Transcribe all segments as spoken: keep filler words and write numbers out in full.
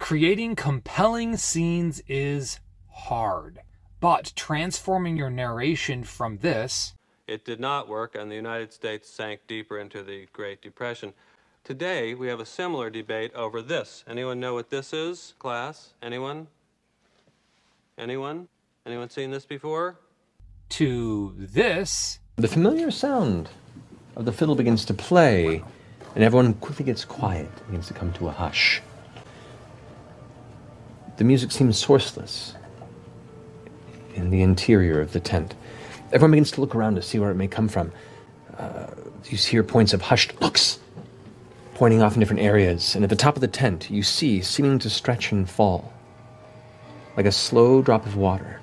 Creating compelling scenes is hard, but transforming your narration from this, it did not work, and the United States sank deeper into the Great Depression. Today, we have a similar debate over this. Anyone know what this is, class? Anyone? Anyone? Anyone seen this before? To this, the familiar sound of the fiddle begins to play, and everyone quickly gets quiet, begins to come to a hush. The music seems sourceless in the interior of the tent. Everyone begins to look around to see where it may come from. Uh, you hear points of hushed looks, pointing off in different areas, and at the top of the tent, you see, seeming to stretch and fall, like a slow drop of water.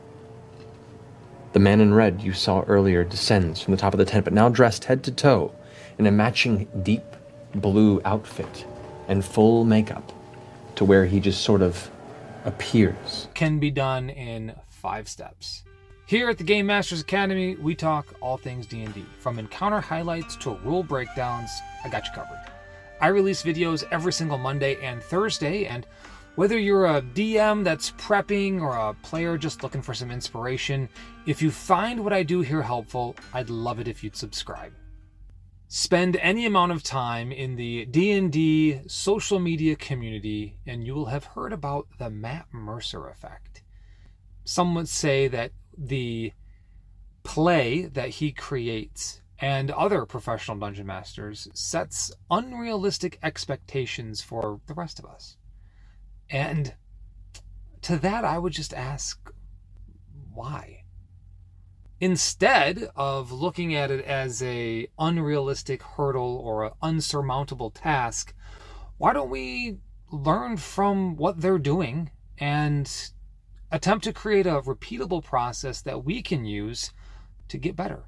The man in red you saw earlier descends from the top of the tent, but now dressed head to toe in a matching deep blue outfit and full makeup to where he just sort of appears. Can be done in five steps. Here at the Game Masters Academy, we talk all things D and D. From encounter highlights to rule breakdowns, I got you covered. I release videos every single Monday and Thursday, and whether you're a D M that's prepping or a player just looking for some inspiration, if you find what I do here helpful, I'd love it if you'd subscribe. Spend any amount of time in the D and D social media community, and you will have heard about the Matt Mercer effect. Some would say that the play that he creates and other professional dungeon masters sets unrealistic expectations for the rest of us. And to that, I would just ask, why? Instead of looking at it as a unrealistic hurdle or an unsurmountable task, why don't we learn from what they're doing and attempt to create a repeatable process that we can use to get better?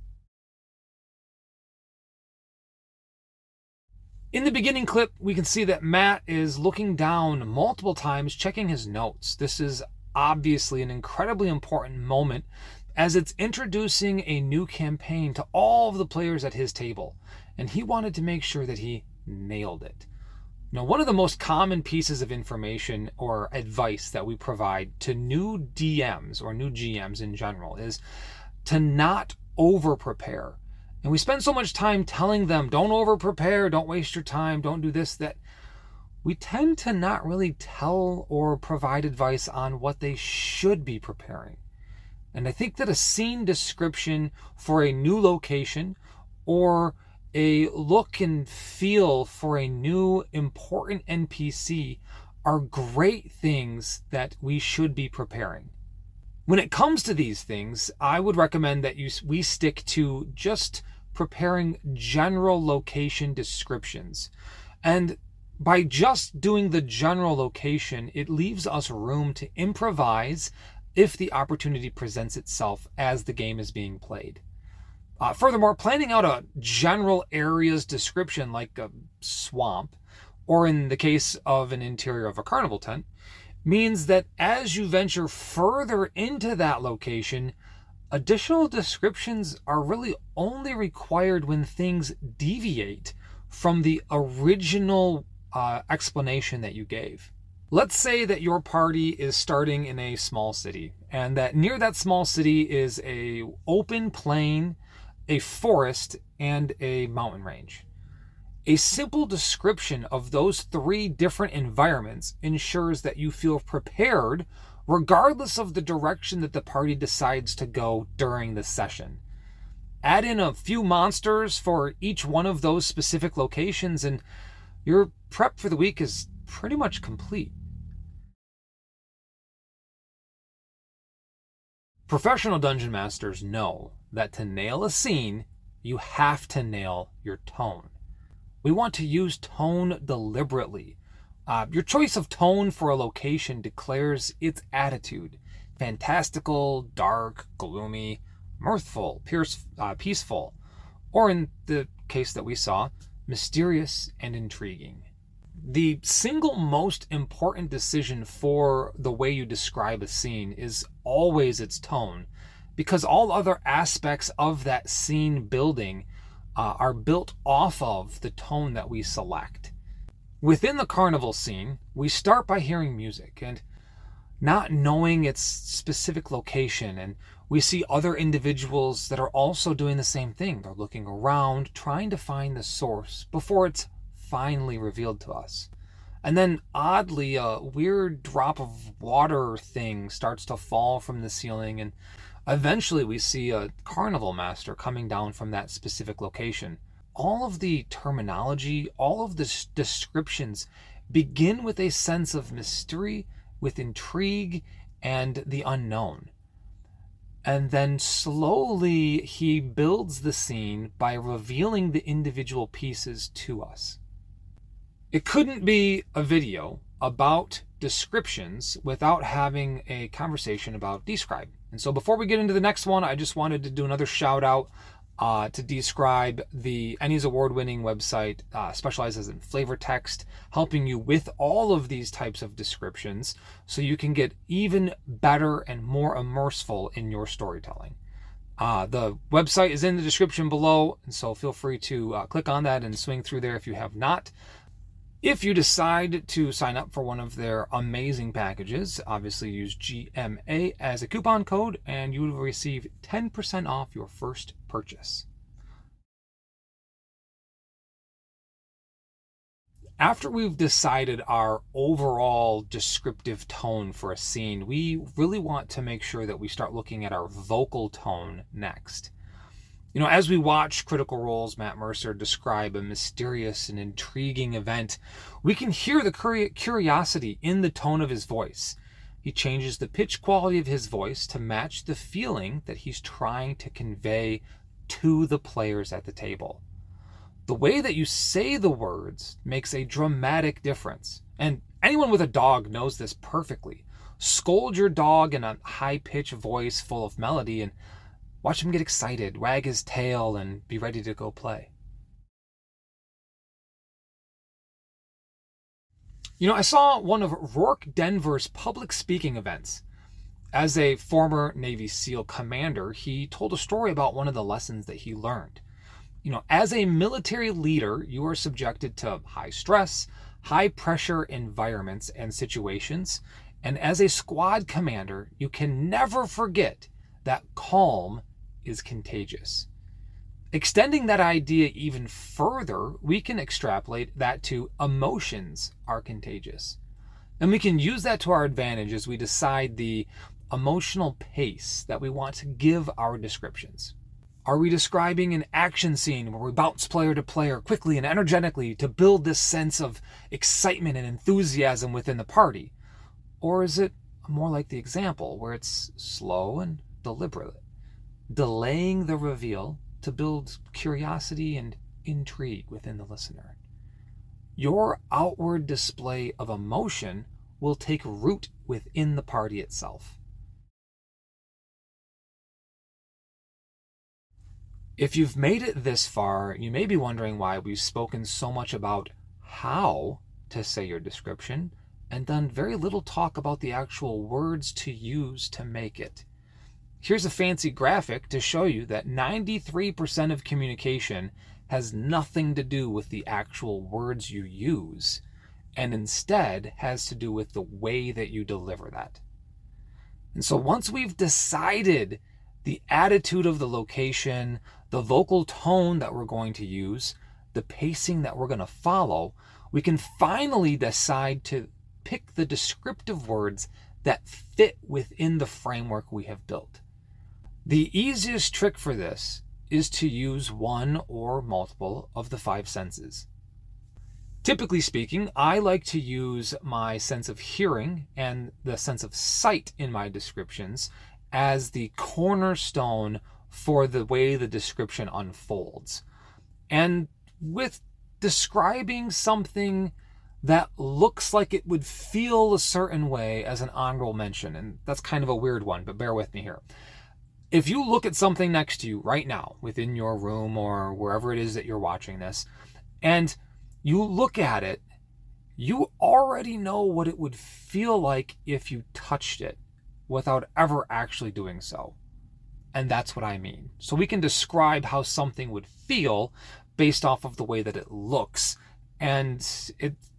In the beginning clip, we can see that Matt is looking down multiple times, checking his notes. This is obviously an incredibly important moment as it's introducing a new campaign to all of the players at his table, and he wanted to make sure that he nailed it. Now, one of the most common pieces of information or advice that we provide to new D Ms or new G Ms in general is to not over-prepare. And we spend so much time telling them, don't over-prepare, don't waste your time, don't do this, that we tend to not really tell or provide advice on what they should be preparing. And I think that a scene description for a new location or a look and feel for a new important N P C are great things that we should be preparing. When it comes to these things, I would recommend that you we stick to just preparing general location descriptions. And by just doing the general location, it leaves us room to improvise if the opportunity presents itself as the game is being played. Uh, furthermore, planning out a general area's description like a swamp, or in the case of an interior of a carnival tent, means that as you venture further into that location, additional descriptions are really only required when things deviate from the original uh, explanation that you gave. Let's say that your party is starting in a small city, and that near that small city is a open plain, a forest, and a mountain range. A simple description of those three different environments ensures that you feel prepared regardless of the direction that the party decides to go during the session. Add in a few monsters for each one of those specific locations, and your prep for the week is pretty much complete. Professional dungeon masters know that to nail a scene, you have to nail your tone. We want to use tone deliberately. Uh, your choice of tone for a location declares its attitude. Fantastical, dark, gloomy, mirthful, pierce, uh, peaceful, or in the case that we saw, mysterious and intriguing. The single most important decision for the way you describe a scene is always its tone, because all other aspects of that scene building uh, are built off of the tone that we select. Within the carnival scene, we start by hearing music and not knowing its specific location, and we see other individuals that are also doing the same thing. They're looking around, trying to find the source before it's finally revealed to us. And then, oddly, a weird drop of water thing starts to fall from the ceiling, and eventually we see a carnival master coming down from that specific location. All of the terminology, all of the descriptions begin with a sense of mystery, with intrigue, and the unknown. And then slowly he builds the scene by revealing the individual pieces to us. It couldn't be a video about descriptions without having a conversation about Describe. And so before we get into the next one, I just wanted to do another shout out uh, to Describe, the Ennies award-winning website, uh, specializes in flavor text, helping you with all of these types of descriptions so you can get even better and more immerseful in your storytelling. Uh, the website is in the description below, and so feel free to uh, click on that and swing through there if you have not. If you decide to sign up for one of their amazing packages, obviously use G M A as a coupon code and you will receive ten percent off your first purchase. After we've decided our overall descriptive tone for a scene, we really want to make sure that we start looking at our vocal tone next. You know, as we watch Critical Role's Matt Mercer describe a mysterious and intriguing event, we can hear the curiosity in the tone of his voice. He changes the pitch quality of his voice to match the feeling that he's trying to convey to the players at the table. The way that you say the words makes a dramatic difference, and anyone with a dog knows this perfectly. Scold your dog in a high-pitched voice full of melody and watch him get excited, wag his tail, and be ready to go play. You know, I saw one of Rourke Denver's public speaking events. As a former Navy SEAL commander, he told a story about one of the lessons that he learned. You know, as a military leader, you are subjected to high stress, high pressure environments and situations. And as a squad commander, you can never forget that calm is contagious. Extending that idea even further, we can extrapolate that to emotions are contagious. And we can use that to our advantage as we decide the emotional pace that we want to give our descriptions. Are we describing an action scene where we bounce player to player quickly and energetically to build this sense of excitement and enthusiasm within the party? Or is it more like the example where it's slow and deliberate, delaying the reveal to build curiosity and intrigue within the listener? Your outward display of emotion will take root within the party itself. If you've made it this far, you may be wondering why we've spoken so much about how to say your description and done very little talk about the actual words to use to make it. Here's a fancy graphic to show you that ninety-three percent of communication has nothing to do with the actual words you use, and instead has to do with the way that you deliver that. And so once we've decided the attitude of the location, the vocal tone that we're going to use, the pacing that we're going to follow, we can finally decide to pick the descriptive words that fit within the framework we have built. The easiest trick for this is to use one or multiple of the five senses. Typically speaking, I like to use my sense of hearing and the sense of sight in my descriptions as the cornerstone for the way the description unfolds. And with describing something that looks like it would feel a certain way as an honorable mention, and that's kind of a weird one, but bear with me here. If you look at something next to you right now within your room or wherever it is that you're watching this, and you look at it, you already know what it would feel like if you touched it without ever actually doing so. And that's what I mean. So we can describe how something would feel based off of the way that it looks. And it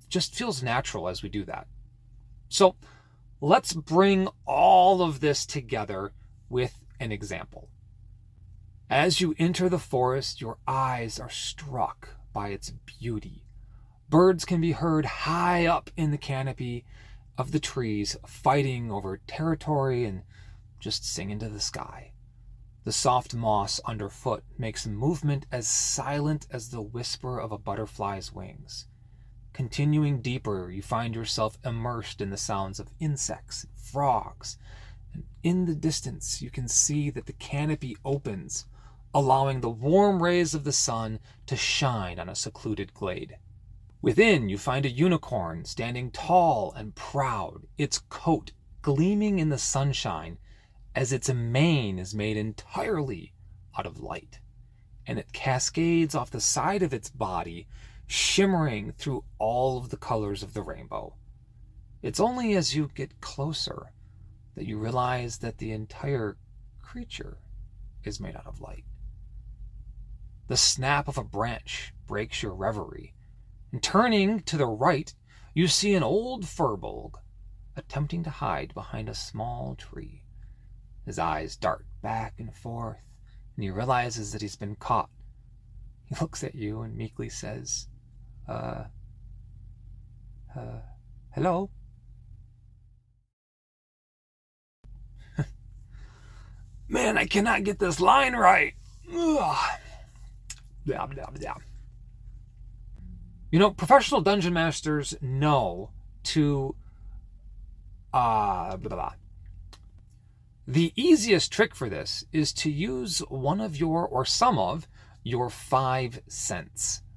just feels natural as we do that. So let's bring all of this together with an example. As you enter the forest, your eyes are struck by its beauty. Birds can be heard high up in the canopy of the trees, fighting over territory and just singing to the sky. The soft moss underfoot makes movement as silent as the whisper of a butterfly's wings. Continuing deeper, you find yourself immersed in the sounds of insects and frogs. And in the distance, you can see that the canopy opens, allowing the warm rays of the sun to shine on a secluded glade. Within, you find a unicorn standing tall and proud, its coat gleaming in the sunshine as its mane is made entirely out of light, and it cascades off the side of its body, shimmering through all of the colors of the rainbow. It's only as you get closer that you realize that the entire creature is made out of light. The snap of a branch breaks your reverie, and turning to the right, you see an old furbolg attempting to hide behind a small tree. His eyes dart back and forth, and he realizes that he's been caught. He looks at you and meekly says, Uh, uh, hello? Man, I cannot get this line right. Ugh. Blah, blah, blah. You know, professional dungeon masters know to, uh, blah, blah. The easiest trick for this is to use one of your, or some of, your five senses.